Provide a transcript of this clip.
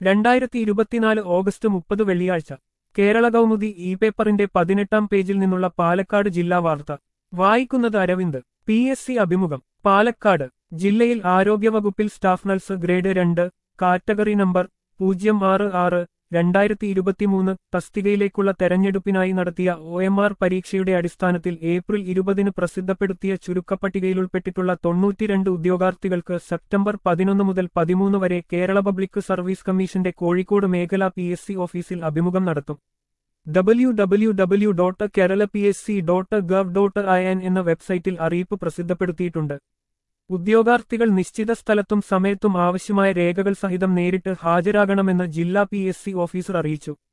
2024 August 30 വെള്ളിയാഴ്ച Kerala Kaumudi E പേപ്പറിന്റെ 18-ാം പേജിൽ നിന്നുള്ള പാലക്കാട് ജില്ലാ വാർത്ത വായിക്കുന്നത് അരവിന്ദ്. PSC അഭിമുഖം. പാലക്കാട് ജില്ലയിൽ ആരോഗ്യവകുപ്പിൽ staff nurse grade 2 category number 066/2023 തസ്തികയിലേക്കുള്ള തെരഞ്ഞെടുപ്പിനായി നടത്തിയ OMR പരീക്ഷയുടെ അടിസ്ഥാനത്തിൽ ഏപ്രിൽ 20 പ്രസിദ്ധപ്പെടുത്തിയ ചുരുക്കപ്പട്ടികയിലുൾപ്പെട്ടിട്ടുള്ള 92 ഉദ്യോഗാർത്ഥികൾക്ക് സെപ്റ്റംബർ 11 മുതൽ 13 വരെ കേരള പബ്ലിക് സർവീസ് കമ്മീഷന്റെ കോഴിക്കോട് മേഖലാ PSC ഓഫീസിൽ അഭിമുഖം നടത്തും. www.keralapsc.gov.in എന്ന വെബ്സൈറ്റിൽ അറിയിപ്പ് പ്രസിദ്ധപ്പെടുത്തിയിട്ടുണ്ട്. ഉദ്യോഗാർത്ഥികൾ നിശ്ചിത സ്ഥലത്തും സമയത്തും ആവശ്യമായ രേഖകൾ സഹിതം നേരിട്ട് ഹാജരാകണമെന്ന് ജില്ലാ PSC ഓഫീസർ അറിയിച്ചു.